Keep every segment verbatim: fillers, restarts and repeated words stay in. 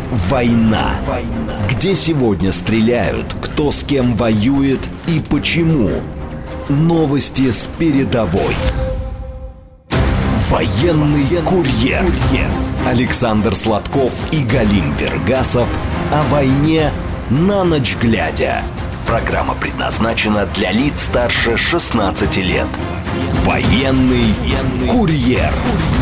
Война. Где сегодня стреляют, кто с кем воюет и почему. Новости с передовой. Военный курьер. Александр Сладков и Галим Вергасов о войне на ночь глядя. Программа предназначена для лиц старше шестнадцати лет. Военный курьер.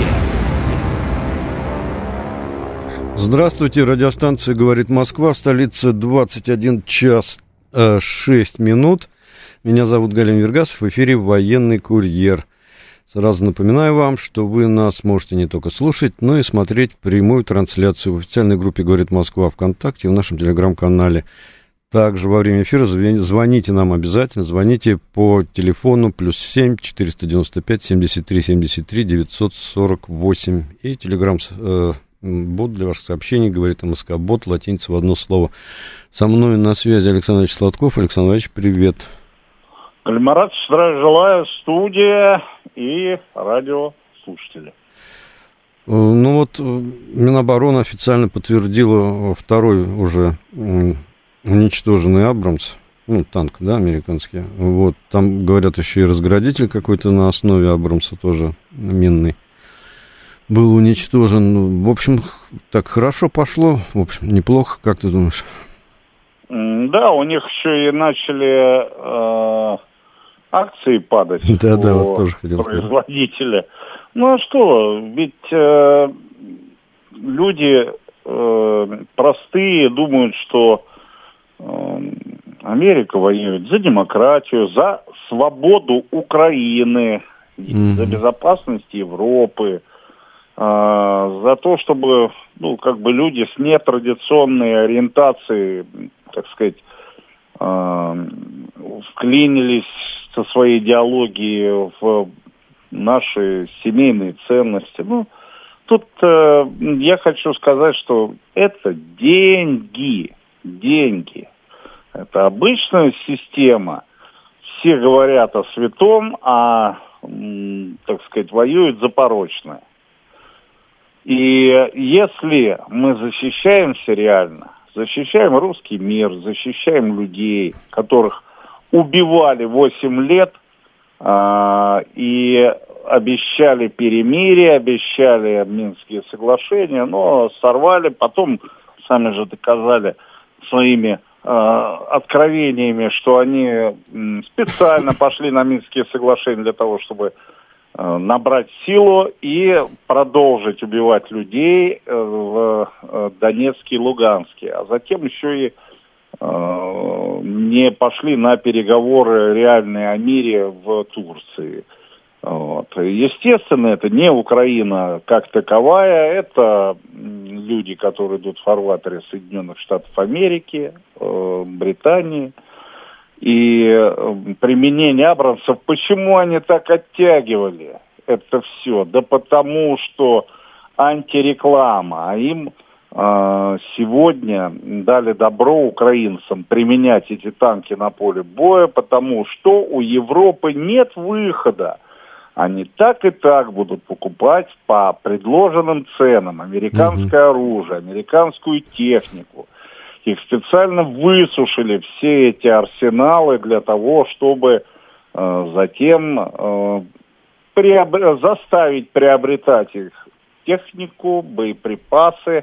Здравствуйте, радиостанция «Говорит Москва», в столице двадцать один час шесть минут. Меня зовут Галим Вергасов, в эфире «Военный курьер». Сразу напоминаю вам, что вы нас можете не только слушать, но и смотреть прямую трансляцию в официальной группе «Говорит Москва» ВКонтакте и в нашем телеграм-канале. Также во время эфира звоните нам обязательно, звоните по телефону плюс семь четыреста девяносто пять семьдесят три семьдесят три девятьсот сорок восемь и телеграм э, бот для ваших сообщений, говорит МСК бот, латиница в одно слово. Со мной на связи Александр Ильич Сладков. Александр Ильич, привет. Галимарат, здравия желаю, студия и радиослушатели. Ну вот, Минобороны официально подтвердила второй уже уничтоженный Абрамс, ну, танк, да, американский. Вот, там, говорят, еще и разградитель какой-то на основе Абрамса тоже минный был уничтожен. В общем, так хорошо пошло, в общем, неплохо, как ты думаешь? Да, у них еще и начали э, акции падать. Да, да, у вот тоже хотел сказать. Производителя. Ну а что, ведь э, люди э, простые думают, что э, Америка воюет за демократию, за свободу Украины, mm-hmm. за безопасность Европы, э, за то, чтобы, ну, как бы люди с нетрадиционной ориентацией, так сказать, э, вклинились со своей идеологией в наши семейные ценности. Ну, тут э, я хочу сказать, что это деньги, деньги. Это обычная система. Все говорят о святом, а, м, так сказать, воюют за порочное. И если мы защищаемся реально, защищаем русский мир, защищаем людей, которых убивали восемь лет, а, и обещали перемирие, обещали Минские соглашения, но сорвали, потом сами же доказали своими а, откровениями, что они специально пошли на Минские соглашения для того, чтобы а, набрать силу и продолжить убивать людей в а, Донецке и Луганске, а затем еще и не пошли на переговоры реальные о мире в Турции. Вот. Естественно, это не Украина как таковая, это люди, которые идут в фарватере Соединенных Штатов Америки, Британии. И применение абрамсов, почему они так оттягивали это все? Да потому что антиреклама, а им сегодня дали добро украинцам применять эти танки на поле боя, потому что у Европы нет выхода. Они так и так будут покупать по предложенным ценам американское mm-hmm. оружие, американскую технику. Их специально высушили все эти арсеналы для того, чтобы э, затем э, приоб... заставить приобретать их технику, боеприпасы,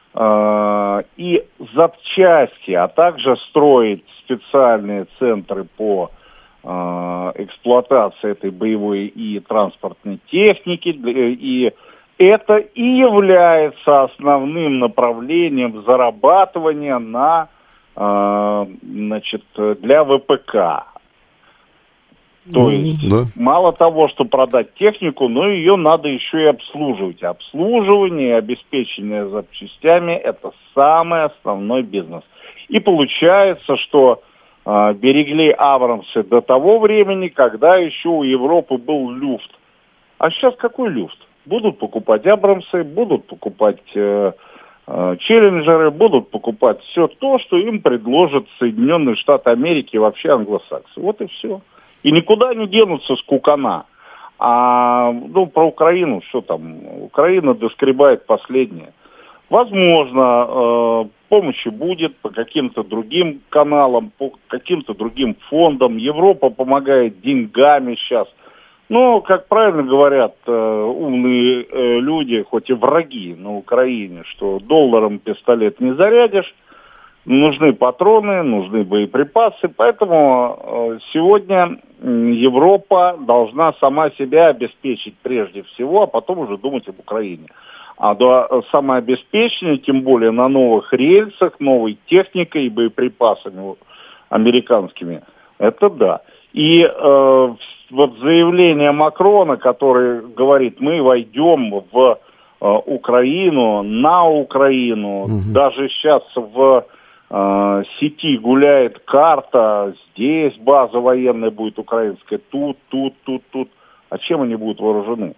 и запчасти, а также строить специальные центры по э, эксплуатации этой боевой и транспортной техники. И это и является основным направлением зарабатывания на, э, значит, для ВПК. То есть, да. Мало того, что продать технику, но ее надо еще и обслуживать. Обслуживание и обеспечение запчастями – это самый основной бизнес. И получается, что э, берегли абрамсы до того времени, когда еще у Европы был люфт. А сейчас какой люфт? Будут покупать абрамсы, будут покупать э, э, челленджеры, будут покупать все то, что им предложат Соединенные Штаты Америки и вообще англосаксы. Вот и все. И никуда не денутся скукана. А, ну, про Украину, что там? Украина доскребает последнее. Возможно, помощи будет по каким-то другим каналам, по каким-то другим фондам. Европа помогает деньгами сейчас. Но, как правильно говорят умные люди, хоть и враги на Украине, что долларом пистолет не зарядишь, нужны патроны, нужны боеприпасы. Поэтому сегодня Европа должна сама себя обеспечить прежде всего, а потом уже думать об Украине. А до самообеспечения, тем более на новых рельсах, новой техникой и боеприпасами американскими, это да. И э, вот заявление Макрона, который говорит, мы войдем в э, Украину, на Украину, угу. Даже сейчас в э, сети гуляет карта, здесь база военная будет украинская, тут, тут, тут, тут. А чем они будут вооружены?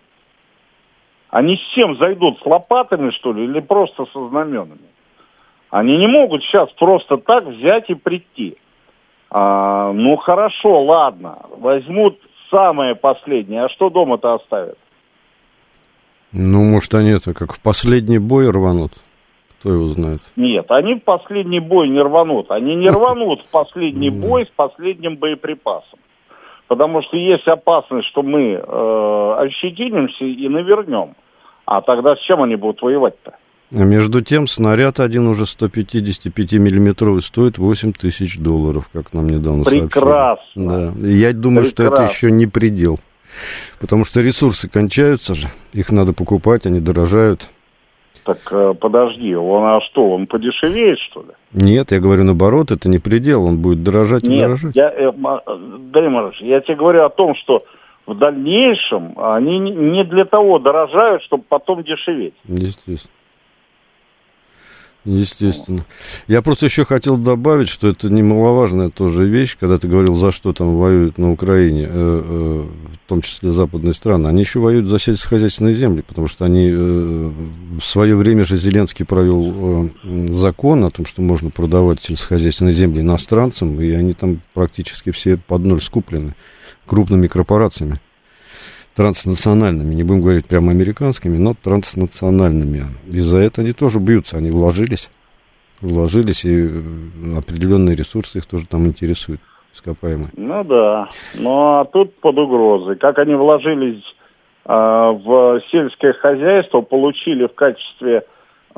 Они с чем зайдут, с лопатами, что ли, или просто со знаменами? Они не могут сейчас просто так взять и прийти. А, ну, хорошо, ладно, возьмут самое последнее, а что дома-то оставят? Ну, может, они это, как в последний бой рванут? Кто его знает? Нет, они в последний бой не рванут. Они не рванут в последний бой с последним боеприпасом. Потому что есть опасность, что мы э, ощетинимся и навернем. А тогда с чем они будут воевать-то? А между тем, снаряд один уже сто пятьдесят пять миллиметровый стоит восемь тысяч долларов, как нам недавно сообщили. Прекрасно. Да. Я думаю, Прекрасно. Что это еще не предел. Потому что ресурсы кончаются же, их надо покупать, они дорожают. Так э, подожди, он а что, он подешевеет, что ли? Нет, я говорю наоборот, это не предел, он будет дорожать и Нет, дорожать. Я, э, Дарья Марович, я тебе говорю о том, что в дальнейшем они не для того дорожают, чтобы потом дешеветь. Естественно. Естественно. Я просто еще хотел добавить, что это немаловажная тоже вещь, когда ты говорил, за что там воюют на Украине, э, э, в том числе западные страны. Они еще воюют за сельскохозяйственные земли, потому что они э, в свое время же Зеленский провел э, закон о том, что можно продавать сельскохозяйственные земли иностранцам, и они там практически все под ноль скуплены крупными корпорациями. Транснациональными, не будем говорить прямо американскими, но транснациональными. И за это они тоже бьются, они вложились, вложились, и определенные ресурсы их тоже там интересуют, ископаемые. Ну да, ну а тут под угрозой. Как они вложились э, в сельское хозяйство, получили в качестве, э,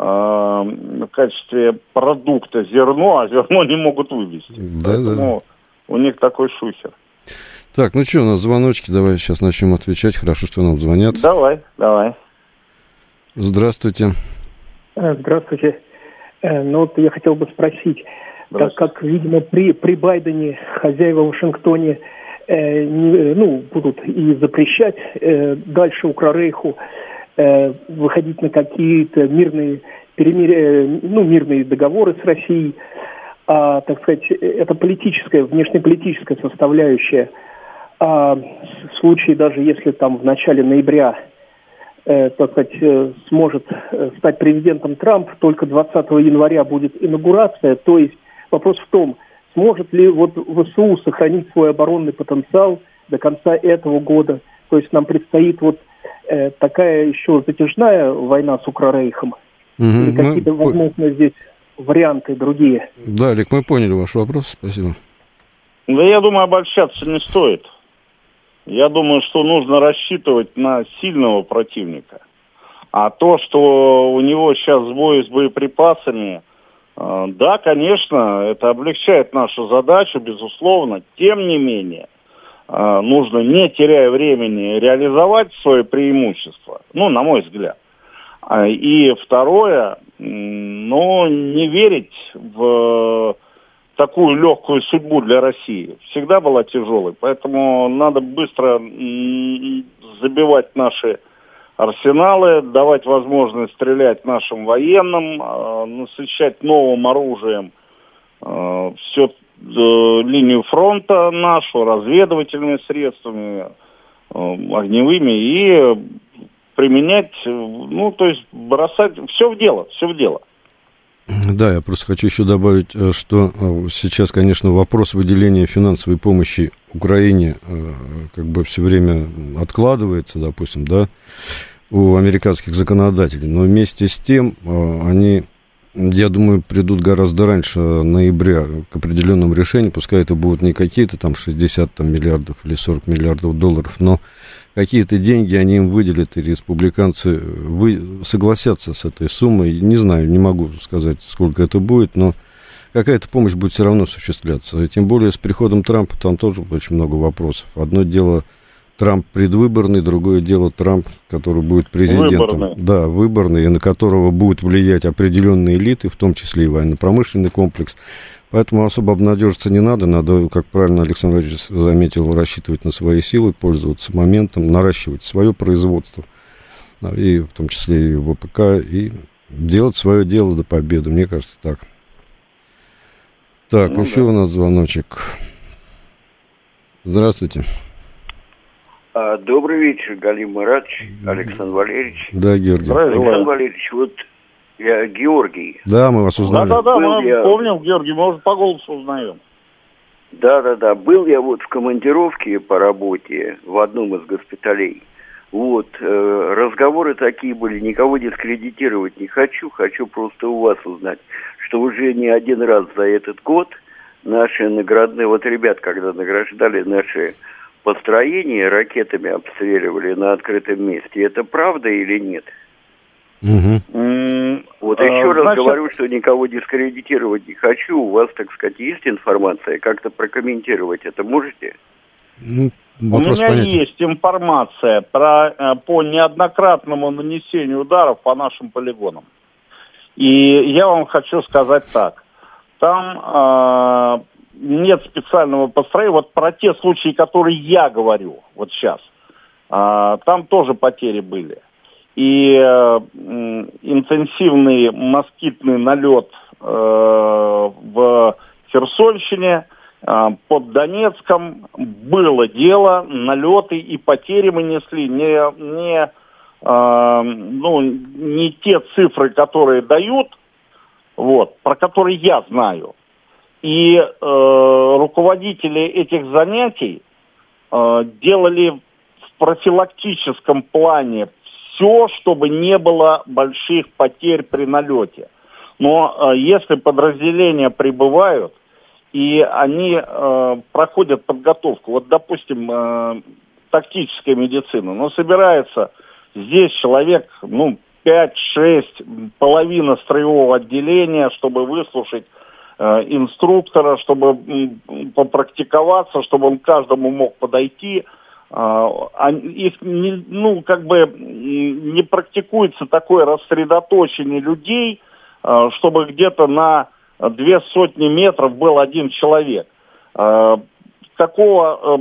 в качестве продукта зерно, а зерно не могут вывести. Да, Поэтому да. У них такой шухер. Так, ну что, у нас звоночки, давай сейчас начнем отвечать. Хорошо, что нам звонят. Давай, давай. Здравствуйте. Здравствуйте. Ну вот я хотел бы спросить, так как, видимо, при, при Байдене хозяева в Вашингтоне э, не, ну, будут и запрещать э, дальше Укррейху э, выходить на какие-то мирные, перемирия, ну, мирные договоры с Россией, а, так сказать, это политическая, внешнеполитическая составляющая. А в случае, даже если там в начале ноября, э, так сказать, э, сможет э, стать президентом Трамп, только двадцатого января будет инаугурация, то есть вопрос в том, сможет ли вот ВСУ сохранить свой оборонный потенциал до конца этого года, то есть нам предстоит вот э, такая еще затяжная война с Укррейхом, угу, или какие-то, мы... возможно, здесь варианты другие. Да, Олег, мы поняли ваш вопрос, спасибо. Да я думаю, обольщаться не стоит. Я думаю, что нужно рассчитывать на сильного противника. А то, что у него сейчас сбои с боеприпасами, э, да, конечно, это облегчает нашу задачу, безусловно. Тем не менее, э, нужно, не теряя времени, реализовать свое преимущество. Ну, на мой взгляд. И второе, ну, не верить в такую легкую судьбу для России. Всегда была тяжелой, поэтому надо быстро забивать наши арсеналы, давать возможность стрелять нашим военным, насыщать новым оружием всю линию фронта нашу, разведывательными средствами, огневыми, и применять, ну, то есть бросать все в дело, все в дело. Да, я просто хочу еще добавить, что сейчас, конечно, вопрос выделения финансовой помощи Украине как бы все время откладывается, допустим, да, у американских законодателей. Но вместе с тем они, я думаю, придут гораздо раньше ноября к определенному решению. Пускай это будут не какие-то там шестьдесят там, миллиардов или сорок миллиардов долларов, но какие-то деньги они им выделят, и республиканцы вы, согласятся с этой суммой. Не знаю, не могу сказать, сколько это будет, но какая-то помощь будет все равно осуществляться. И тем более с приходом Трампа там тоже очень много вопросов. Одно дело Трамп предвыборный, другое дело Трамп, который будет президентом. Выборный. Да, выборный, и на которого будут влиять определенные элиты, в том числе и военно-промышленный комплекс. Поэтому особо обнадежиться не надо. Надо, как правильно Александр Владимирович заметил, рассчитывать на свои силы, пользоваться моментом, наращивать свое производство, и в том числе и ВПК, и делать свое дело до победы. Мне кажется, так. Так, ну, еще да. У нас звоночек. Здравствуйте. А, добрый вечер, Галим Маратович, Александр Валерьевич. Да, Георгий. Александр Валерьевич, вот я Георгий. Да, мы вас узнали. Да-да-да, мы я... помним, Георгий, мы уже по голосу узнаем. Да-да-да, был я вот в командировке по работе в одном из госпиталей. Вот, э, разговоры такие были, никого дискредитировать не хочу, хочу просто у вас узнать, что уже не один раз за этот год наши наградные, вот ребят, когда награждали наши построения, ракетами обстреливали на открытом месте, это правда или нет? Угу. Mm, вот а, еще раз значит... говорю, что никого дискредитировать не хочу, у вас, так сказать, есть информация, как-то прокомментировать это можете? Ну, у меня понятен. Есть информация про, по неоднократному нанесению ударов по нашим полигонам. И я вам хочу сказать так. Там э, нет специального построения. Вот про те случаи, которые я говорю, вот сейчас, э, там тоже потери были. И э, интенсивный москитный налет э, в Херсонщине, под Донецком было дело, налеты и потери мы несли не, не, э, ну, не те цифры, которые дают, вот, про которые я знаю. И э, руководители этих занятий э, делали в профилактическом плане все, чтобы не было больших потерь при налете. Но э, если подразделения прибывают, и они э, проходят подготовку. Вот, допустим, э, тактическая медицина. Но собирается здесь человек, ну, пять-шесть, половина строевого отделения, чтобы выслушать э, инструктора, чтобы э, попрактиковаться, чтобы он каждому мог подойти. Э, их не, ну, как бы не практикуется такое рассредоточение людей, э, чтобы где-то на две сотни метров был один человек. Э, такого э,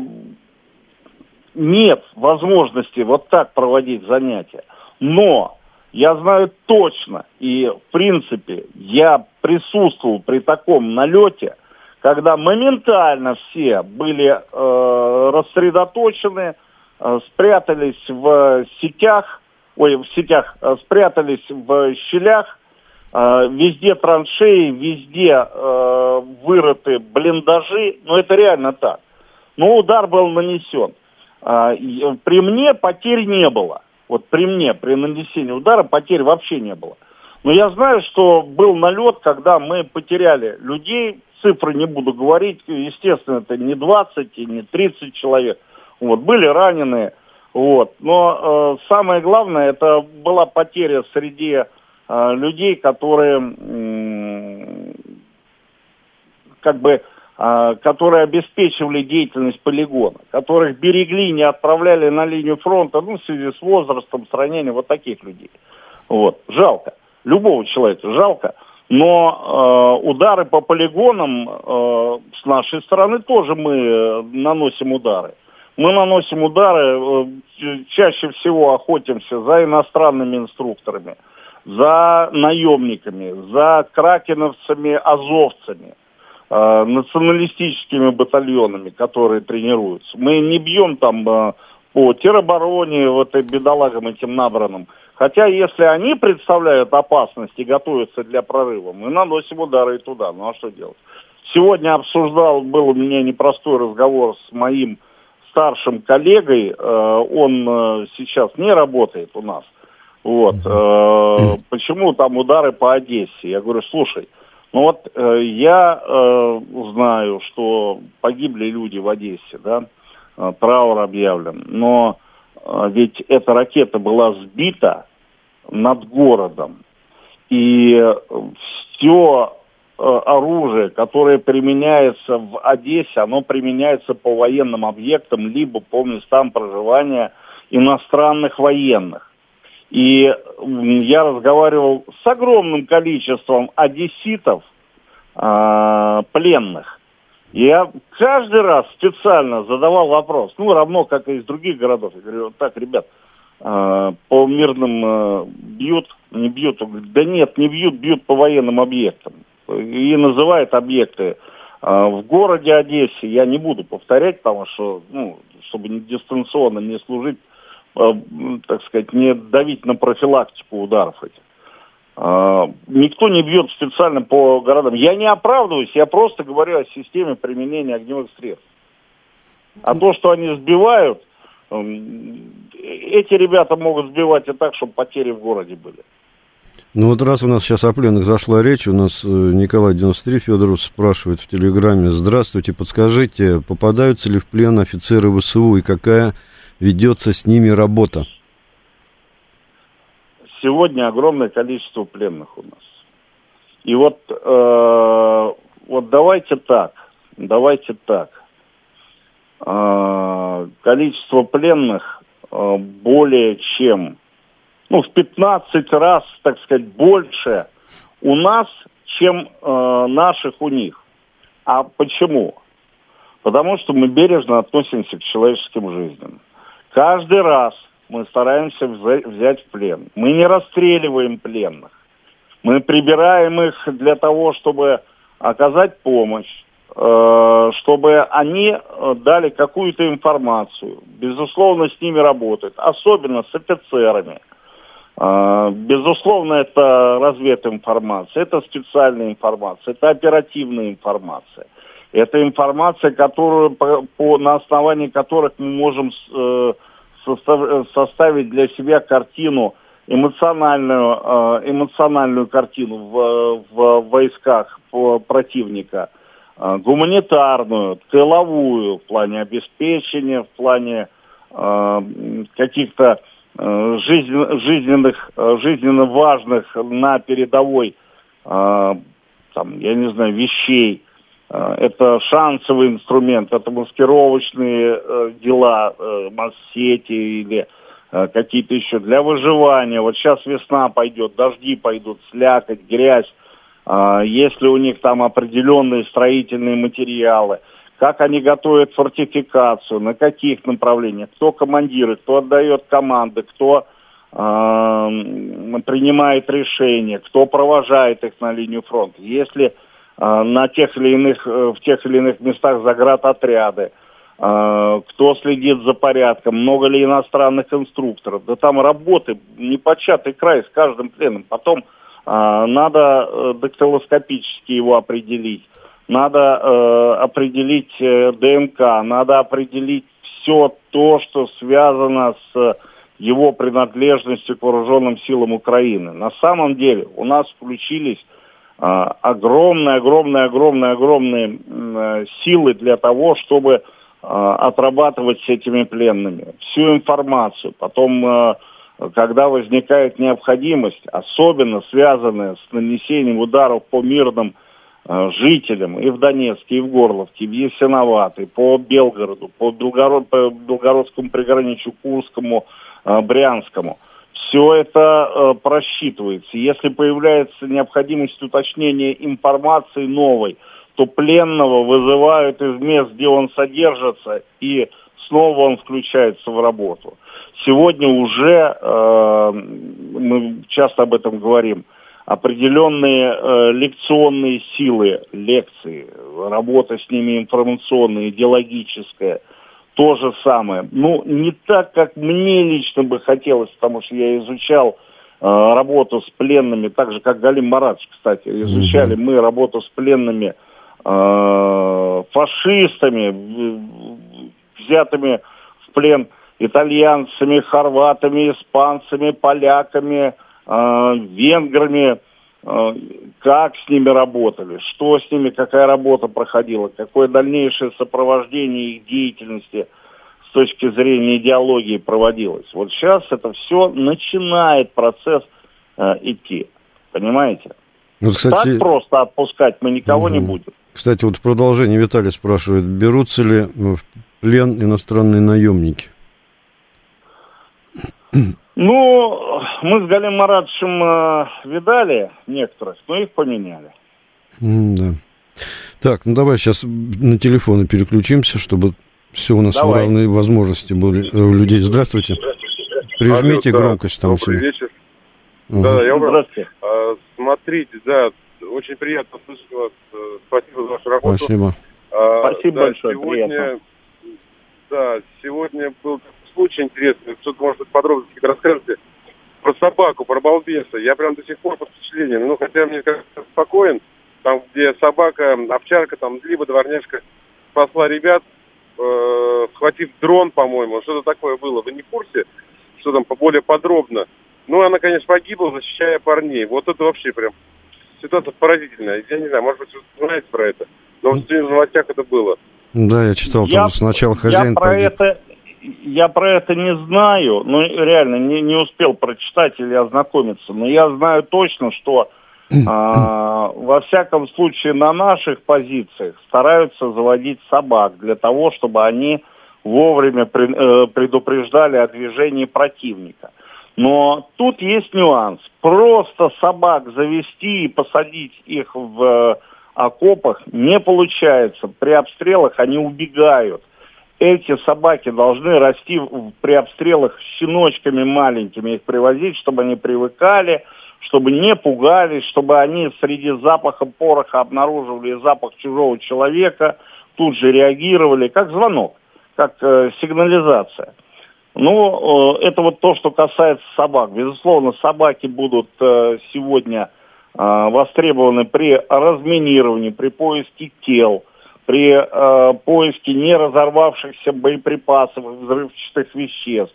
нет возможности вот так проводить занятия. Но я знаю точно, и в принципе я присутствовал при таком налете, когда моментально все были э, рассредоточены, э, спрятались в сетях, ой, в сетях, э, спрятались в щелях. Uh, везде траншеи, везде uh, вырыты блиндажи, но это реально так. Но удар был нанесен. Uh, при мне потерь не было. Вот при мне, при нанесении удара потерь вообще не было. Но я знаю, что был налет, когда мы потеряли людей, цифры не буду говорить, естественно, это не двадцать и не тридцать человек. Вот, были раненые. Вот. Но uh, самое главное, это была потеря среди людей, которые как бы, которые обеспечивали деятельность полигона, которых берегли, не отправляли на линию фронта, ну, в связи с возрастом, с ранением, вот таких людей. Вот. Жалко. Любого человека жалко. Но э, удары по полигонам э, с нашей стороны тоже мы наносим удары. Мы наносим удары, э, чаще всего охотимся за иностранными инструкторами, за наемниками, за кракеновцами, азовцами, э, националистическими батальонами, которые тренируются. Мы не бьем там э, по теробороне, вот и бедолагам этим набранным. Хотя, если они представляют опасность и готовятся для прорыва, мы наносим удары и туда. Ну а что делать? Сегодня обсуждал, был у меня непростой разговор с моим старшим коллегой. Э, он э, сейчас не работает у нас. Вот. Э, почему там удары по Одессе? Я говорю, слушай, ну вот э, я э, знаю, что погибли люди в Одессе, да, э, траур объявлен, но э, ведь эта ракета была сбита над городом, и все э, оружие, которое применяется в Одессе, оно применяется по военным объектам, либо по местам проживания иностранных военных. И я разговаривал с огромным количеством одесситов, э, пленных. Я каждый раз специально задавал вопрос, ну, равно как и из других городов. Я говорю, так, ребят, э, по мирным э, бьют, не бьют? Он говорит, да нет, не бьют, бьют по военным объектам. И называют объекты э, в городе Одессе. Я не буду повторять, потому что, ну, чтобы дистанционно не служить, так сказать, не давить на профилактику ударов этих. А, никто не бьет специально по городам. Я не оправдываюсь, я просто говорю о системе применения огневых средств. А то, что они сбивают, эти ребята могут сбивать и так, чтобы потери в городе были. Ну вот раз у нас сейчас о пленных зашла речь, у нас Николай девяносто три Федоров спрашивает в Телеграме: здравствуйте, подскажите, попадаются ли в плен офицеры ВСУ и какая ведется с ними работа? Сегодня огромное количество пленных у нас. И вот, э, вот давайте так, давайте так. Э, количество пленных э, более чем, ну, в пятнадцать раз, так сказать, больше у нас, чем э, наших у них. А почему? Потому что мы бережно относимся к человеческим жизням. Каждый раз мы стараемся взять в плен. Мы не расстреливаем пленных. Мы прибираем их для того, чтобы оказать помощь, чтобы они дали какую-то информацию. Безусловно, с ними работают, особенно с офицерами. Безусловно, это развединформация, это специальная информация, это оперативная информация. Это информация, которую, по, по, на основании которых мы можем э, состав, составить для себя картину, эмоциональную, э, эмоциональную картину в, в войсках противника, э, гуманитарную, тыловую, в плане обеспечения, в плане э, каких-то э, жизнен, жизненных, жизненно важных на передовой, э, там, я не знаю, вещей. Это шансовый инструмент, это маскировочные э, дела, э, масс-сети или э, какие-то еще для выживания. Вот сейчас весна пойдет, дожди пойдут, слякоть, грязь. Э, если у них там определенные строительные материалы, как они готовят фортификацию, на каких направлениях, кто командиры, кто отдает команды, кто э, принимает решения, кто провожает их на линию фронта. Если на тех или иных, в тех или иных местах заградотряды, кто следит за порядком, много ли иностранных инструкторов. Да там работы непочатый край с каждым пленным. Потом надо дактилоскопически его определить, надо определить ДНК, надо определить все то, что связано с его принадлежностью к вооруженным силам Украины. На самом деле у нас включились огромные, огромные, огромные, огромные э, силы для того, чтобы э, отрабатывать с этими пленными всю информацию. Потом, э, когда возникает необходимость, особенно связанная с нанесением ударов по мирным э, жителям и в Донецке, и в Горловке, и в Ясиноватой, по Белгороду, по, Белгород, по Белгородскому приграничью, Курскому, э, Брянскому, все это э, просчитывается. Если появляется необходимость уточнения информации новой, то пленного вызывают из мест, где он содержится, и снова он включается в работу. Сегодня уже, э, мы часто об этом говорим, определенные э, лекционные силы, лекции, работа с ними информационная, идеологическая, то же самое. Ну, не так, как мне лично бы хотелось, потому что я изучал э, работу с пленными, так же, как Галим Маратович, кстати, изучали mm-hmm. мы работу с пленными э, фашистами, взятыми в плен итальянцами, хорватами, испанцами, поляками, э, венграми, э, как с ними работали, что с ними, какая работа проходила, какое дальнейшее сопровождение их деятельности с точки зрения идеологии проводилось. Вот сейчас это все начинает процесс э, идти, понимаете? Вот, кстати, так просто отпускать мы никого угу. не будем. Кстати, вот в продолжении Виталий спрашивает, берутся ли в плен иностранные наемники? Ну, мы с Галим Маратовичем э, видали некоторых, но их поменяли. Mm, да. Так, ну давай сейчас на телефоны переключимся, чтобы все у нас давай. в равной возможности были у людей. Здравствуйте. Прижмите Алло, громкость да. там. Добрый вечер. Угу. Да, я Здравствуйте. А, смотрите, да, очень приятно слышать вас. Спасибо за вашу работу. Спасибо. А, Спасибо да, большое, сегодня, приятно. Да, сегодня был случай интересный. Что-то, может быть, подробно расскажете про собаку, про балбеса. Я прям до сих пор под впечатлением. Ну, хотя мне кажется, спокоен. Там, где собака, овчарка, там, либо дворняжка спасла ребят, э, схватив дрон, по-моему. Что-то такое было. Вы не в курсе? Что там более подробно? Ну, она, конечно, погибла, защищая парней. Вот это вообще прям ситуация поразительная. Я не знаю, может быть, вы знаете про это. Но в новостях это было. Да, я читал, там я, сначала хозяин я про погиб. это Я про это не знаю, ну, реально, не, не успел прочитать или ознакомиться. Но я знаю точно, что а, во всяком случае на наших позициях стараются заводить собак для того, чтобы они вовремя при, э, предупреждали о движении противника. Но тут есть нюанс. Просто собак завести и посадить их в э, окопах не получается. При обстрелах они убегают. Эти собаки должны расти в, при обстрелах щеночками маленькими, их привозить, чтобы они привыкали, чтобы не пугались, чтобы они среди запаха пороха обнаруживали запах чужого человека, тут же реагировали, как звонок, как э, сигнализация. Ну, э, это вот то, что касается собак. Безусловно, собаки будут э, сегодня э, востребованы при разминировании, при поиске тел, при э, поиске не разорвавшихся боеприпасов, взрывчатых веществ.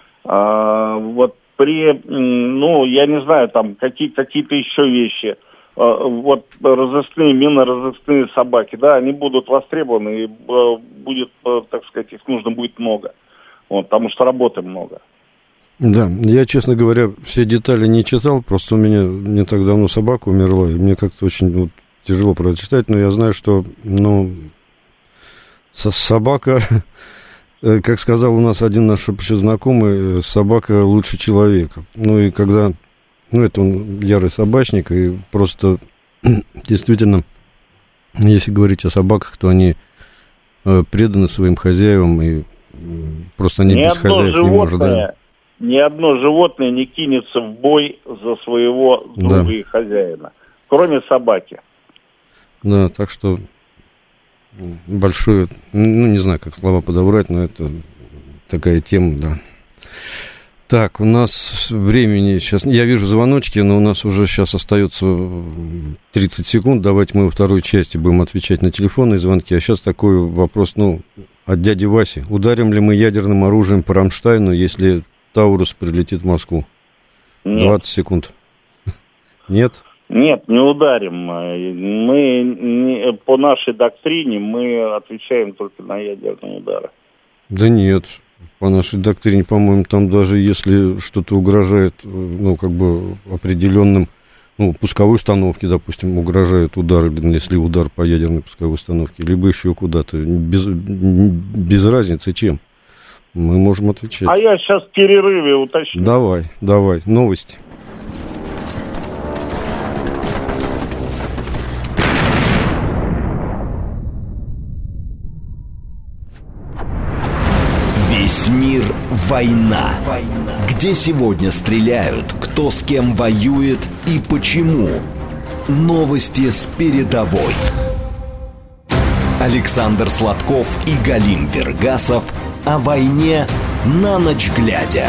Э, вот при, ну, я не знаю, там какие, какие-то еще вещи. Э, вот разыскные, минно-разыскные собаки, да, они будут востребованы, и э, будет, э, так сказать, их нужно будет много. Вот, потому что работы много. Да, я, честно говоря, все детали не читал, просто у меня не так давно собака умерла, и мне как-то очень вот, тяжело про это читать, но я знаю, что, ну, собака, как сказал у нас один наш общий знакомый, собака лучше человека. Ну, и когда, ну, это он ярый собачник, и просто действительно, если говорить о собаках, то они преданы своим хозяевам, и просто они ни без хозяев не могут, да. Ни одно животное не кинется в бой за своего друга да. и хозяина, кроме собаки. Да, так что большое, ну, не знаю, как слова подобрать, но это такая тема, да. Так, у нас времени сейчас, я вижу звоночки, но у нас уже сейчас остается тридцать секунд, давайте мы во второй части будем отвечать на телефонные звонки, а сейчас такой вопрос, ну, от дяди Васи. Ударим ли мы ядерным оружием по Рамштайну, если Таурус прилетит в Москву? Нет. двадцать секунд. Нет? Нет, не ударим. Мы не, по нашей доктрине мы отвечаем только на ядерные удары. Да нет. По нашей доктрине, по-моему, там даже если что-то угрожает, ну, как бы определенным, ну, пусковой установке, допустим, угрожает удар, если удар по ядерной пусковой установке, либо еще куда-то, без, без разницы чем, мы можем отвечать. А я сейчас в перерыве уточню. Давай, давай, новости. Весь мир – война. Где сегодня стреляют, кто с кем воюет и почему. Новости с передовой. Александр Сладков и Галим Вергасов о войне на ночь глядя.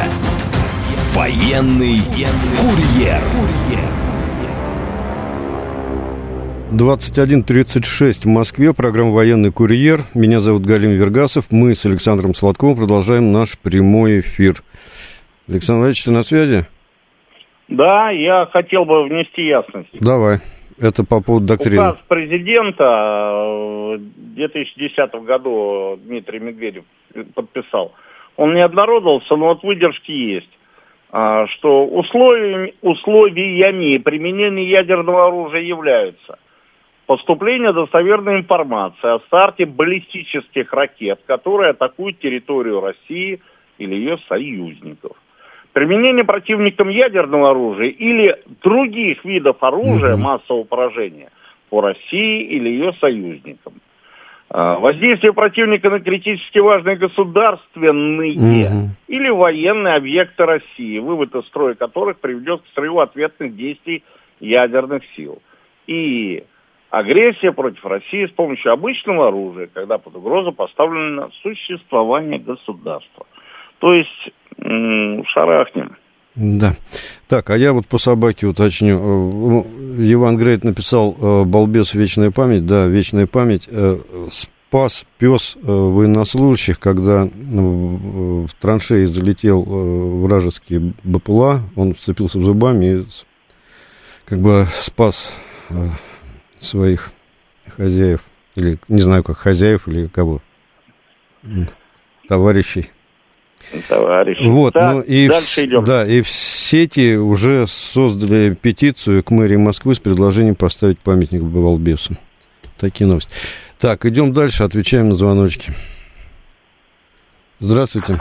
Военный курьер. двадцать один тридцать шесть в Москве, программа «Военный курьер». Меня зовут Галим Вергасов. Мы с Александром Сладковым продолжаем наш прямой эфир. Александр Владимирович, ты на связи? Да, я хотел бы внести ясность. Давай. Это по поводу доктрины. Указ президента в две тысячи десятом году Дмитрий Медведев подписал. Он не обнародовался, но вот выдержки есть. Что условиями, условиями применения ядерного оружия являются поступление достоверной информации о старте баллистических ракет, которые атакуют территорию России или ее союзников. Применение противником ядерного оружия или других видов оружия массового поражения по России или ее союзникам. Воздействие противника на критически важные государственные угу. или военные объекты России, вывод из строя которых приведет к срыву ответных действий ядерных сил. И агрессия против России с помощью обычного оружия, когда под угрозу поставлено существование государства. То есть м- шарахнем. Да. Так, а я вот по собаке уточню. Иван Грейт написал «Балбес, вечная память». Да, вечная память. Спас пес военнослужащих, когда в траншеи залетел вражеский БПЛА, он вцепился зубами и как бы спас своих хозяев, или не знаю, как хозяев, или кого, товарищей. Товарищи. Вот, так, ну и дальше в, идем. Да, и в сети уже создали петицию к мэрии Москвы с предложением поставить памятник балбесу. Такие новости. Так, идем дальше, отвечаем на звоночки. Здравствуйте.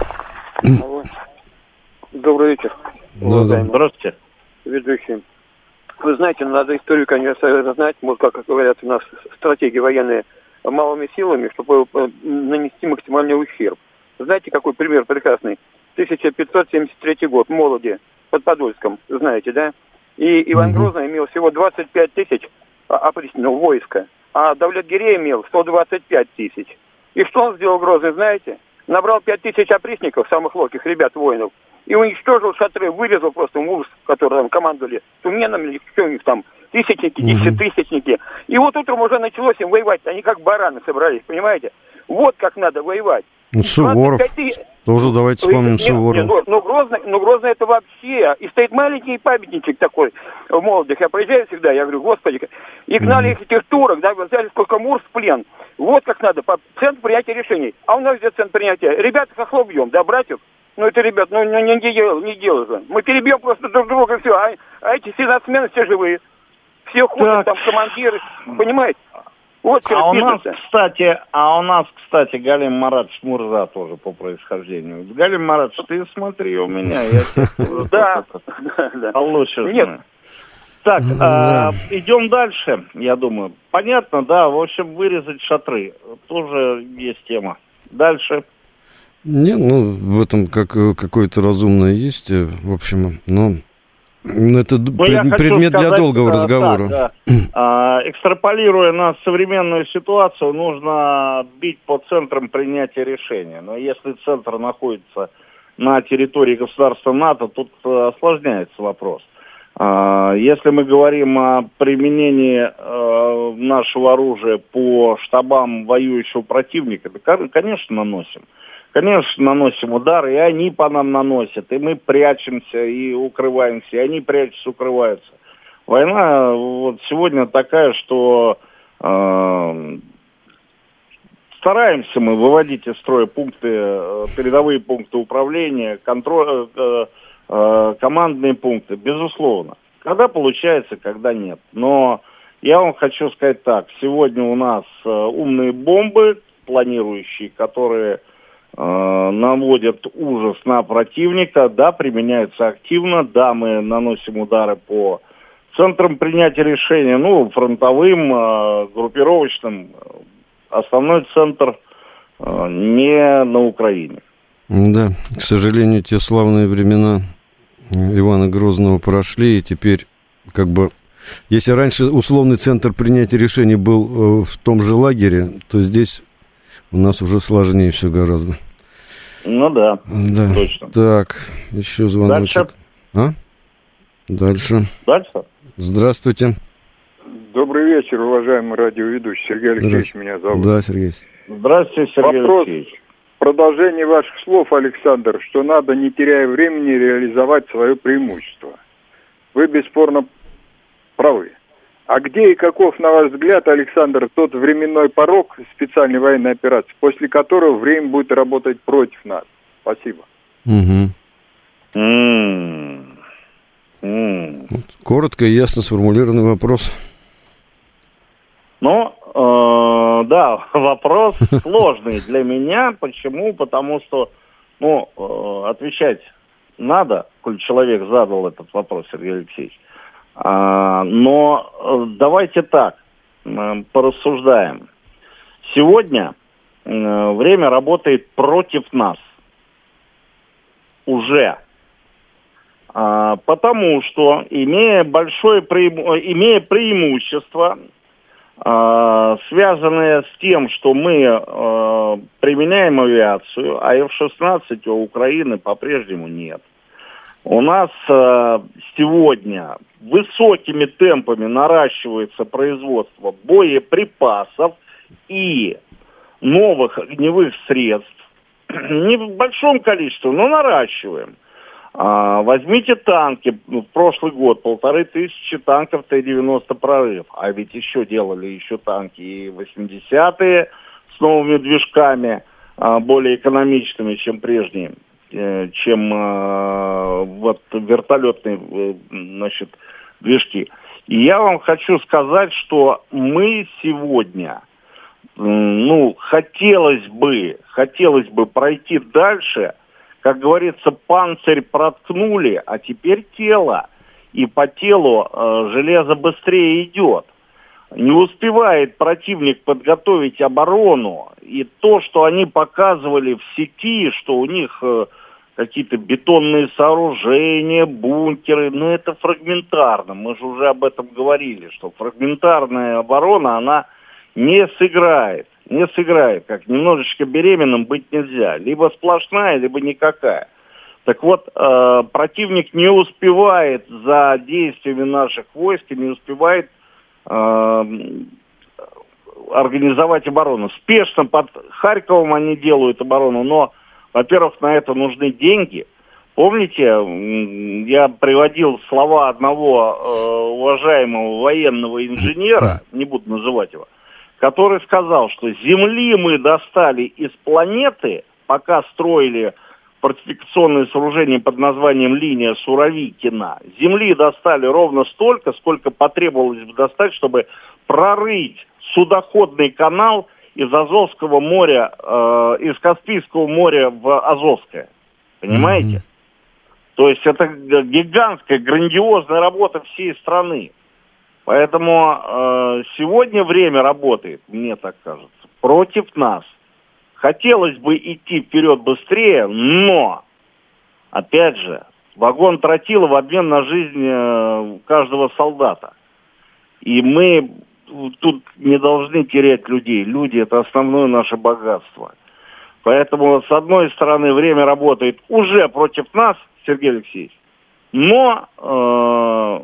Добрый вечер. Да, да. Здравствуйте. Ведущий. Вы знаете, надо историю, конечно, знать, вот как говорят у нас стратегии военные, малыми силами, чтобы нанести максимальный ущерб. Знаете, какой пример прекрасный? тысяча пятьсот семьдесят третий год, Молоде, под Подольском, знаете, да? И Иван Грозный имел всего двадцать пять тысяч опричного войска, а Давлет-Гирей имел сто двадцать пять тысяч. И что он сделал, Грозный, знаете? Набрал пять тысяч опричников, самых ловких ребят, воинов, и уничтожил шатры, вырезал просто МУРС, которые там командовали туменами, или что у них там, тысячники, десятитысячники. И вот утром уже началось им воевать, они как бараны собрались, понимаете? Вот как надо воевать. Ну, Суворов. Тоже давайте вспомним нет, Суворова. Нет, ну, Грозный, ну, Грозный это вообще. И стоит маленький памятничек такой в Молодых. Я проезжаю всегда, я говорю, господи. И гнали их этих турок, да, взяли сколько МУРС в плен. Вот как надо, по центр принятия решений. А у нас где центр принятия? Ребята хохлов бьем, да, братьев? Ну, это, ребят, ну, не, не, дело, не дело же. Мы перебьем просто друг друга, и все. А, а эти сенатсмены все живые. Все ходят, там, командиры, понимаете? Вот а у нас, кстати, а у нас, кстати, Галим Маратович Мурза тоже по происхождению. Галим Маратович, ты смотри у меня, я тебе да, получше знаю. Так, идем дальше, я думаю. Понятно, да, в общем, вырезать шатры, тоже есть тема. Дальше. Не, ну, в этом как, какое-то разумное есть, в общем, но... Это ну, пред, предмет сказать, для долгого разговора. Так, да. а, экстраполируя на современную ситуацию, нужно бить по центрам принятия решения. Но если центр находится на территории государства НАТО, тут осложняется вопрос. А, если мы говорим о применении а, нашего оружия по штабам воюющего противника, то, конечно, наносим. Конечно, наносим удары, и они по нам наносят, и мы прячемся, и укрываемся, и они прячутся, укрываются. Война вот сегодня такая, что э, стараемся мы выводить из строя пункты, э, передовые пункты управления, контроль, э, э, командные пункты, безусловно. Когда получается, когда нет. Но я вам хочу сказать так, сегодня у нас э, умные бомбы, планирующие, которые... наводят ужас на противника, да, применяются активно, да, мы наносим удары по центрам принятия решения, ну, фронтовым, э, группировочным, основной центр э, не на Украине. Да, к сожалению, те славные времена Ивана Грозного прошли, и теперь, как бы, если раньше условный центр принятия решений был э, в том же лагере, то здесь у нас уже сложнее все гораздо. Ну да, да. Точно. Так, еще звоночек. Дальше. А? Дальше. Дальше. Здравствуйте. Добрый вечер, уважаемый радиоведущий. Сергей Алексеевич меня зовут. Да, Сергей. Здравствуйте, Сергей Вопрос, Алексеевич. продолжение ваших слов, Александр, что надо, не теряя времени, реализовать свое преимущество. Вы бесспорно правы. А где и каков, на ваш взгляд, Александр, тот временной порог специальной военной операции, после которого время будет работать против нас? Спасибо. Угу. Mm. Mm. Вот, коротко и ясно сформулированный вопрос. Ну, э, да, вопрос сложный для меня. Почему? Потому что, ну, э, отвечать надо, коль человек задал этот вопрос, Сергей Алексеевич. А, но э, давайте так, э, порассуждаем. Сегодня э, время работает против нас. Уже. А, потому что, имея большое преиму... имея преимущество, а, связанное с тем, что мы а, применяем авиацию, а эф шестнадцать у Украины по-прежнему нет. У нас а, сегодня высокими темпами наращивается производство боеприпасов и новых огневых средств. Не в большом количестве, но наращиваем. А, возьмите танки. В прошлый год полторы тысячи танков Т девяносто прорыв. А ведь еще делали еще танки и восьмидесятые с новыми движками, а, более экономичными, чем прежние, э, чем э, вот вертолетные э, значит, движки. И я вам хочу сказать, что мы сегодня... Ну, хотелось бы, хотелось бы пройти дальше. Как говорится, панцирь проткнули, а теперь тело. И по телу э, железо быстрее идет. Не успевает противник подготовить оборону. И то, что они показывали в сети, что у них э, какие-то бетонные сооружения, бункеры, ну это фрагментарно. Мы же уже об этом говорили, что фрагментарная оборона, она... не сыграет, не сыграет, как немножечко беременным быть нельзя. Либо сплошная, либо никакая. Так вот, э, противник не успевает за действиями наших войск, не успевает э, организовать оборону. Спешно под Харьковом они делают оборону, но, во-первых, на это нужны деньги. Помните, я приводил слова одного э, уважаемого военного инженера, не буду называть его, который сказал, что Земли мы достали из планеты, пока строили фортификационное сооружение под названием линия Суровикина. Земли достали ровно столько, сколько потребовалось бы достать, чтобы прорыть судоходный канал из Азовского моря, э, из Каспийского моря в Азовское. Понимаете? Mm-hmm. То есть это гигантская, грандиозная работа всей страны. Поэтому э, сегодня время работает, мне так кажется, против нас. Хотелось бы идти вперед быстрее, но, опять же, вагон тротила в обмен на жизнь э, каждого солдата. И мы тут не должны терять людей. Люди – это основное наше богатство. Поэтому, с одной стороны, время работает уже против нас, Сергей Алексеевич, но... Э,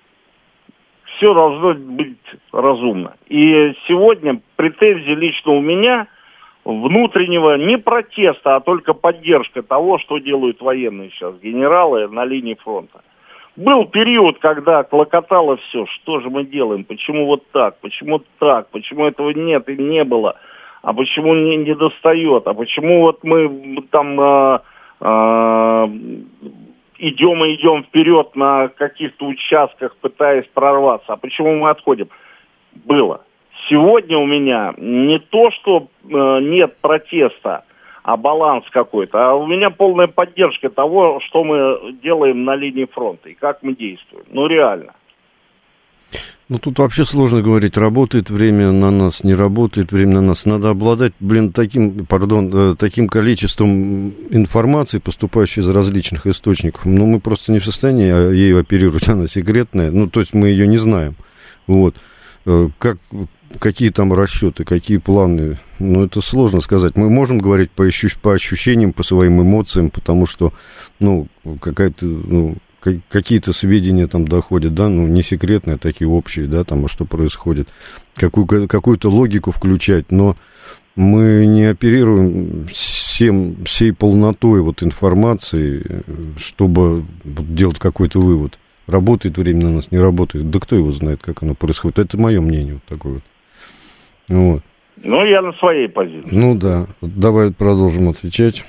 все должно быть разумно. И сегодня претензии лично у меня внутреннего не протеста, а только поддержка того, что делают военные сейчас, генералы на линии фронта. Был период, когда клокотало все, что же мы делаем, почему вот так, почему так, почему этого нет и не было, а почему не, не достает, а почему вот мы там... А, а, идем и идем вперед на каких-то участках, пытаясь прорваться. А почему мы отходим? Было. Сегодня у меня не то, что э, нет протеста, а баланс какой-то, а у меня полная поддержка того, что мы делаем на линии фронта и как мы действуем. Ну, реально. Ну, тут вообще сложно говорить, работает время на нас, не работает время на нас. Надо обладать, блин, таким, пардон, таким количеством информации, поступающей из различных источников. Но мы просто не в состоянии ею оперировать, она секретная. Ну, то есть мы ее не знаем. Вот. Как, какие там расчеты, какие планы, ну, это сложно сказать. Мы можем говорить по, ощущ- по ощущениям, по своим эмоциям, потому что, ну, какая-то, ну, какие-то сведения там доходят, да, ну, не секретные, а такие общие, да, там, а что происходит, какую, какую-то логику включать, но мы не оперируем всем, всей полнотой вот информации, чтобы делать какой-то вывод. Работает время на нас, не работает. Да кто его знает, как оно происходит. Это мое мнение вот такое вот. Вот. Ну, я на своей позиции. Ну да. Давай продолжим отвечать.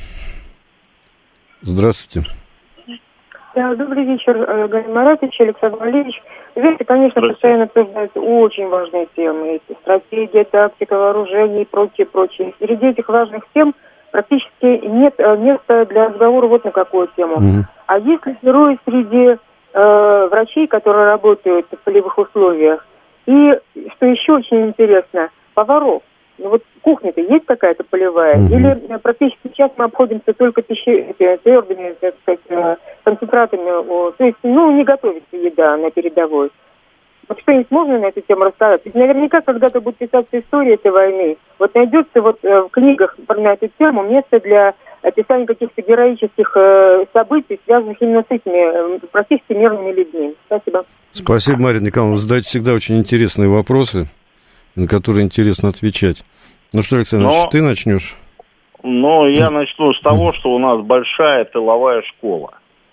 Здравствуйте. Добрый вечер, Галина Маратович, Александр Валерьевич. Знаете, конечно, постоянно обсуждаются очень важные темы. Это стратегия, тактика, вооружение и прочее, прочее. Среди этих важных тем практически нет места для разговора вот на какую тему. Mm-hmm. А есть ли герои среди э, врачей, которые работают в полевых условиях? И, что еще очень интересно, поваров. Ну вот кухня-то есть какая-то полевая? Mm-hmm. Или практически сейчас мы обходимся только пищи, твердыми, так сказать, концентратами? То есть, ну, не готовится еда на передовой. Вот что-нибудь можно на эту тему рассказать? Ведь наверняка когда-то будет писаться история этой войны. Вот найдется вот в книгах на эту тему место для описания каких-то героических событий, связанных именно с этими практически мирными людьми. Спасибо. Спасибо, Мария Николаевна. Вы задаете всегда очень интересные вопросы, на которые интересно отвечать. Ну что, Александр Ильич, ты начнешь? Ну, я начну с того, что у нас большая тыловая школа.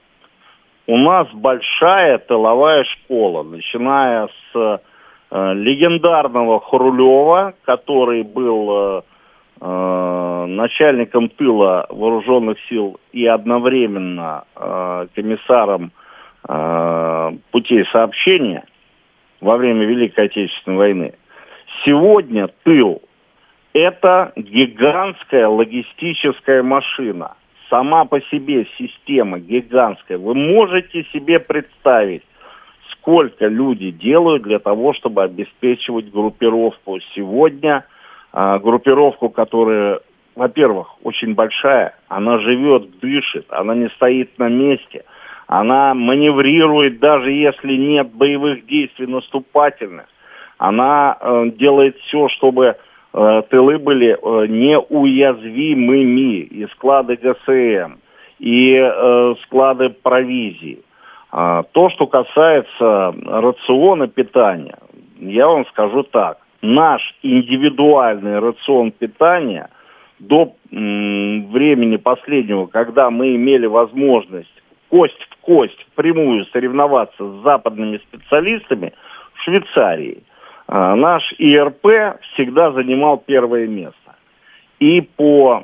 У нас большая тыловая школа, начиная с э, легендарного Хрулева, который был э, э, начальником тыла вооруженных сил и одновременно э, комиссаром э, путей сообщения во время Великой Отечественной войны. Сегодня тыл – это гигантская логистическая машина. Сама по себе система гигантская. Вы можете себе представить, сколько люди делают для того, чтобы обеспечивать группировку. Сегодня э, группировку, которая, во-первых, очень большая, она живет, дышит, она не стоит на месте, она маневрирует, даже если нет боевых действий наступательных. Она э, делает все, чтобы э, тылы были э, неуязвимыми. И склады ГСМ, и э, склады провизии. А, то, что касается рациона питания, я вам скажу так. Наш индивидуальный рацион питания до м, времени последнего, когда мы имели возможность кость в кость впрямую соревноваться с западными специалистами в Швейцарии, наш ИРП всегда занимал первое место. И по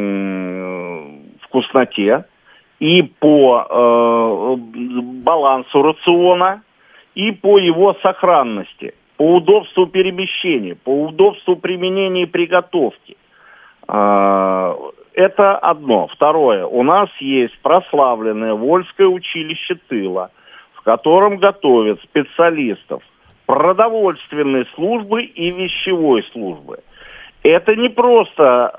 э, вкусноте, и по э, балансу рациона, и по его сохранности, по удобству перемещения, по удобству применения и приготовки. Э, это одно. Второе. У нас есть прославленное Вольское училище тыла, в котором готовят специалистов продовольственной службы и вещевой службы. Это не просто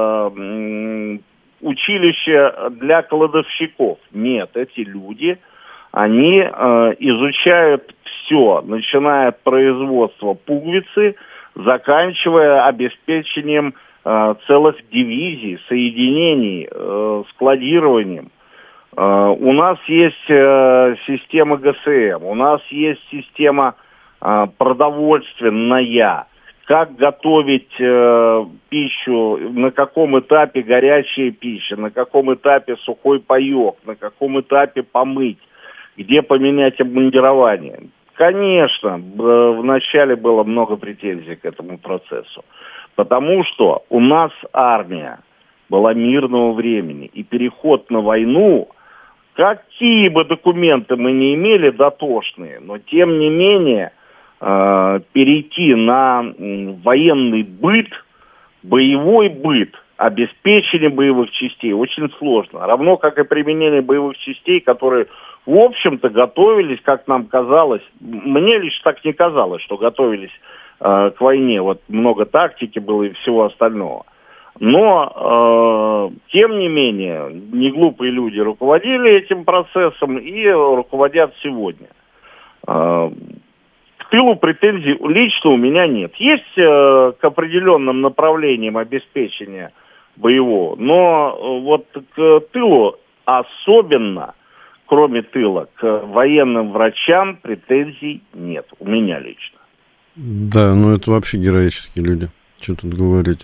э, училище для кладовщиков. Нет, эти люди, они э, изучают все, начиная от производства пуговицы, заканчивая обеспечением э, целых дивизий, соединений, э, складированием. Э, у нас есть э, система ГСМ, у нас есть система продовольственная, как готовить э, пищу, на каком этапе горячая пища, на каком этапе сухой паек, на каком этапе помыть, где поменять обмундирование. Конечно, вначале было много претензий к этому процессу, потому что у нас армия была мирного времени, и переход на войну, какие бы документы мы не имели дотошные, но тем не менее перейти на военный быт, боевой быт, обеспечение боевых частей очень сложно. Равно как и применение боевых частей, которые, в общем-то, готовились, как нам казалось, мне лишь так не казалось, что готовились э, к войне. Вот много тактики было и всего остального. Но, э, тем не менее, неглупые люди руководили этим процессом и руководят сегодня. Э, К тылу претензий лично у меня нет. Есть э, к определенным направлениям обеспечения боевого, но э, вот к тылу особенно, кроме тыла, к военным врачам претензий нет. У меня лично. Да, ну это вообще героические люди. Что тут говорить?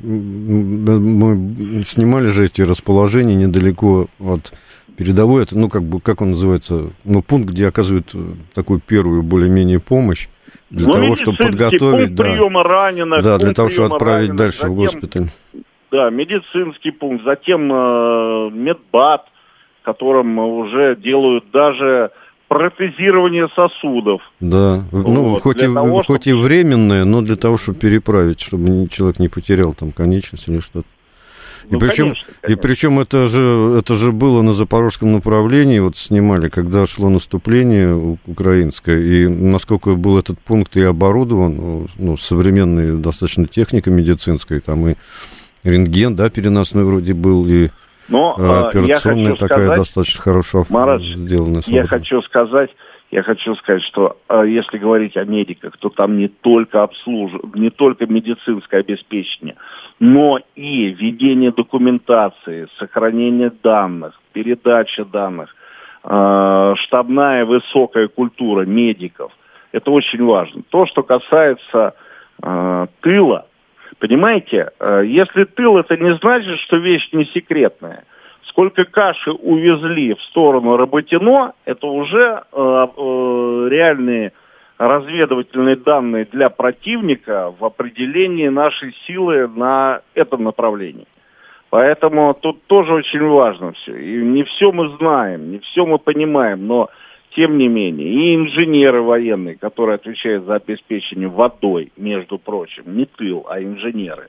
Мы снимали же эти расположения недалеко от передовой. Это, ну, как бы, как он называется? Ну, пункт, где оказывают такую первую более-менее помощь. Для ну, того, чтобы подготовить... Пункт да, приема раненых. Да, для того, чтобы отправить раненых, дальше затем, в госпиталь. Да, медицинский пункт. Затем э, медбат, которым уже делают даже... протезирование сосудов. Да, вот, ну, хоть, и, того, хоть чтобы... и временное, но для того, чтобы переправить, чтобы человек не потерял там конечность или что-то. И, ну, причем, конечно, конечно. и причем это же, это же было на запорожском направлении, вот снимали, когда шло наступление украинское, и насколько был этот пункт и оборудован, ну, современной достаточно техникой медицинской, там и рентген, да, переносной вроде был, и Но операционная я такая сказать, достаточно хорошо Марат, сделанная. Я хочу сказать, я хочу сказать, что если говорить о медиках, то там не только обслуживание, не только медицинское обеспечение, но и ведение документации, сохранение данных, передача данных, штабная высокая культура медиков. Это очень важно. То, что касается тыла, понимаете, если тыл, это не значит, что вещь не секретная. Сколько каши увезли в сторону Роботино, это уже э, э, реальные разведывательные данные для противника в определении нашей силы на этом направлении. Поэтому тут тоже очень важно все. И не все мы знаем, не все мы понимаем, но тем не менее, и инженеры военные, которые отвечают за обеспечение водой, между прочим, не тыл, а инженеры,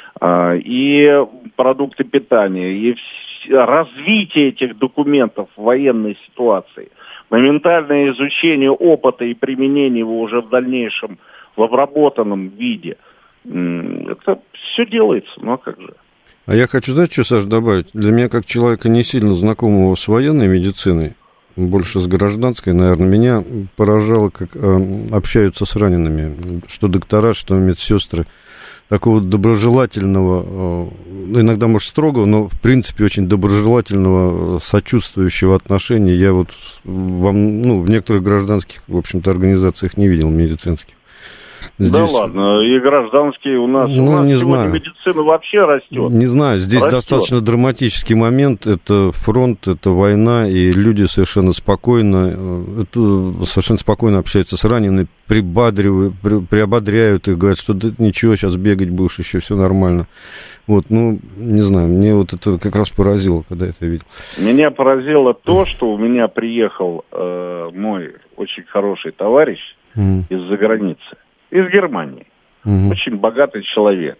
и продукты питания, и развитие этих документов в военной ситуации, моментальное изучение опыта и применение его уже в дальнейшем в обработанном виде, это все делается, ну а как же? А я хочу, знаете, что, Саша, добавить? Для меня, как человека не сильно знакомого с военной медициной, больше с гражданской, наверное, меня поражало, как э, общаются с ранеными, что доктора, что медсестры, такого доброжелательного, э, иногда, может, строгого, но, в принципе, очень доброжелательного, сочувствующего отношения я вот во, ну, в некоторых гражданских, в общем-то, организациях не видел, медицинских. Здесь... Да ладно, и гражданские у нас, ну, у нас не сегодня знаю. медицина вообще растет. Не знаю, здесь растет. Достаточно драматический момент, это фронт, это война, и люди совершенно спокойно, это, совершенно спокойно общаются с ранеными, прибадривают, при, приободряют их, говорят, что да, ничего, сейчас бегать будешь, еще все нормально. Вот, ну, не знаю, мне вот это как раз поразило, когда я это видел. Меня поразило то, что у меня приехал э, мой очень хороший товарищ mm. из-за границы. Из Германии. Угу. Очень богатый человек.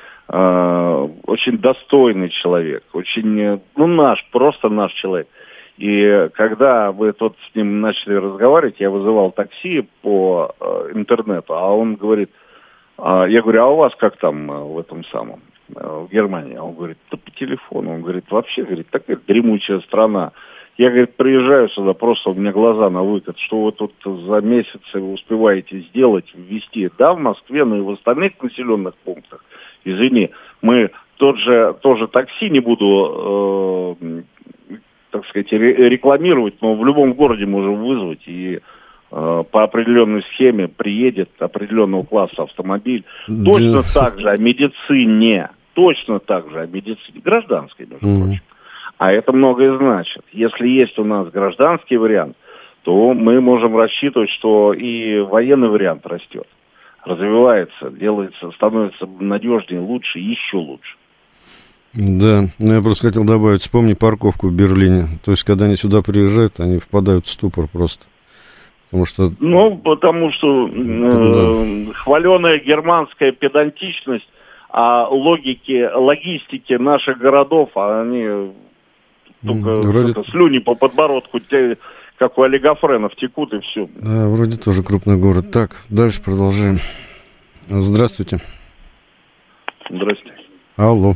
Э, очень достойный человек. Очень, ну, наш, просто наш человек. И когда вы тут с ним начали разговаривать, я вызывал такси по э, интернету, а он говорит, э, я говорю, а у вас как там э, в этом самом, э, в Германии? А он говорит, да по телефону. Он говорит, вообще, говорит, такая дремучая страна. Я, говорит, приезжаю сюда, просто у меня глаза на выкат, что вы тут за месяцы успеваете сделать, ввести, да, в Москве, но и в остальных населенных пунктах. Извини, мы тот же, тоже такси не буду, э, так сказать, рекламировать, но в любом городе можем вызвать, и э, по определенной схеме приедет определенного класса автомобиль. Да. Точно так же о медицине, точно так же о медицине, гражданской, между mm-hmm. прочим. А это многое значит. Если есть у нас гражданский вариант, то мы можем рассчитывать, что и военный вариант растет, развивается, делается, становится надежнее, лучше, еще лучше. Да, ну я просто хотел добавить, вспомни парковку в Берлине. То есть, когда они сюда приезжают, они впадают в ступор просто. Потому что... Ну, потому что э, да. хваленая германская педантичность, а логики, логистики наших городов, они... Только вроде... слюни по подбородку, те, как у олигофренов, текут, и все. Да, вроде тоже крупный город. Так, дальше продолжаем. Здравствуйте. Здравствуйте. Алло.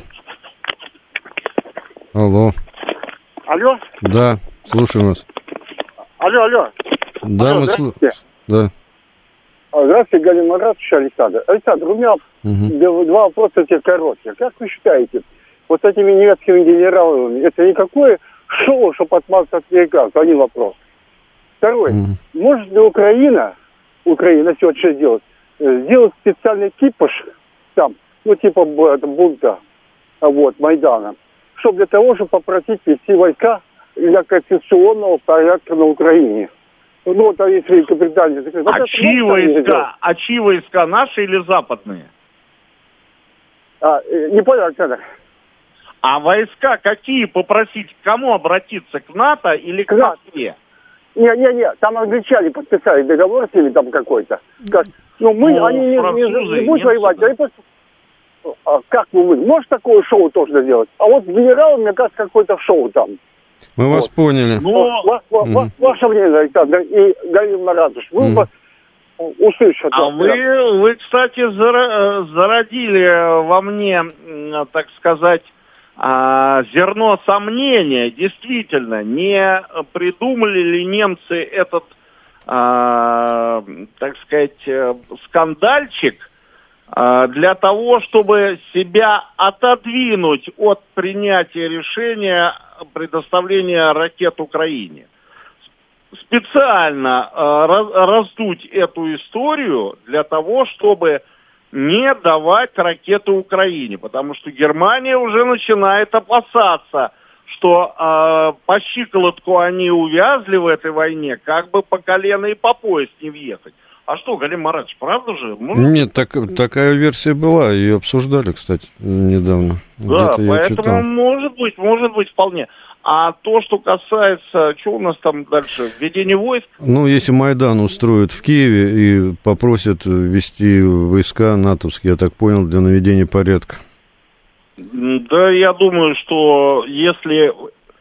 Алло. Алло? Да, слушаем вас. Алло, алло. Да, алло, мы слушаем. Да. Здравствуйте, Галина Маратович, Александр. Александр, у меня угу. два вопроса тебе коротких. Как вы считаете, вот этими немецкими генералами, это никакое шоу, чтобы отмазаться от американцев? Один вопрос. Второе. Mm. Может ли Украина, Украина сегодня что делать, сделать специальный экипаж там, ну, типа бунта, вот, Майдана, чтобы для того, чтобы попросить вести войска для конституционного порядка на Украине. Ну, вот, а если Великобритания... Вот а чьи войска? А чьи войска? Наши или западные? А, не понял, Александр. А войска какие попросить? К кому обратиться? К НАТО или к Москве? Не-не-не, там англичане подписали договор с ними там какой-то. Как, ну, мы, ну, они не, не, не будут воевать, да. Они просто... А как вы, может такое шоу тоже сделать? А вот генерал, мне кажется, какое-то шоу там. Мы вот. Вас поняли. Но... Ва- ва- ва- ваше мнение, Александр, и Галина Маратович, вы mm. бы услышали. А вы, вы, кстати, зародили во мне, так сказать, зерно сомнения. Действительно, не придумали ли немцы этот, так сказать, скандальчик для того, чтобы себя отодвинуть от принятия решения предоставления ракет Украине. Специально э, раз, раздуть эту историю для того, чтобы не давать ракеты Украине. Потому что Германия уже начинает опасаться, что э, по щиколотку они увязли в этой войне, как бы по колено и по пояс не въехать. А что, Галим Маратович, правда же? Может... Нет, так, такая версия была, ее обсуждали, кстати, недавно. Да, поэтому может быть, может быть вполне. А то, что касается, что у нас там дальше, введение войск? Ну, если Майдан устроят в Киеве и попросят ввести войска натовские, я так понял, для наведения порядка. Да, я думаю, что если,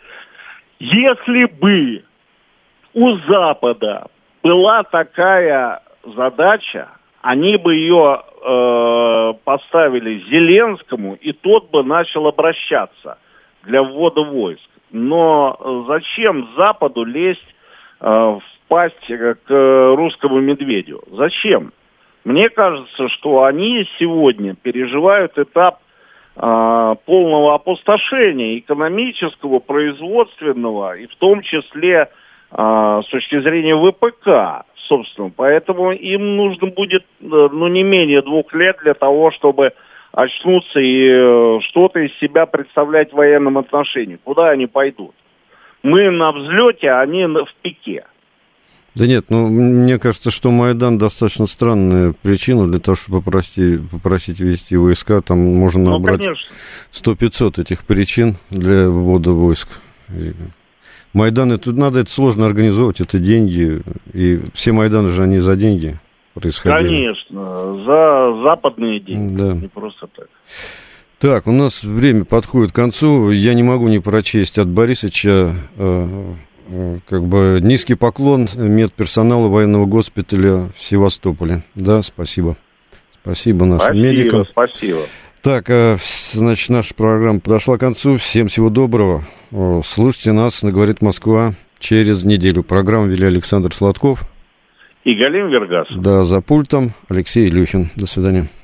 если бы у Запада была такая задача, они бы ее э, поставили Зеленскому, и тот бы начал обращаться для ввода войск. Но зачем Западу лезть э, в пасть к русскому медведю? Зачем? Мне кажется, что они сегодня переживают этап э, полного опустошения экономического, производственного, и в том числе э, с точки зрения ВПК. Собственно, поэтому им нужно будет, ну, не менее двух лет для того, чтобы очнуться и э, что-то из себя представлять в военном отношении. Куда они пойдут? Мы на взлете, а они в пике. Да нет, ну, мне кажется, что Майдан достаточно странная причина для того, чтобы попросить, попросить ввести войска. Там можно набрать ну, сто-пятьсот этих причин для ввода войск. Майдан, это надо, это сложно организовывать, это деньги, и все Майданы же, они за деньги происходили. Конечно, за западные деньги, да. Не просто так. Так, у нас время подходит к концу, я не могу не прочесть от Борисыча, э, э, как бы, низкий поклон медперсоналу военного госпиталя в Севастополе. Да, спасибо. Спасибо нашим спасибо, медикам. Спасибо. Так, значит, наша программа подошла к концу. Всем всего доброго. Слушайте нас на «Говорит Москва» через неделю. Программу вели Александр Сладков и Галим Вергас. Да, за пультом Алексей Илюхин. До свидания.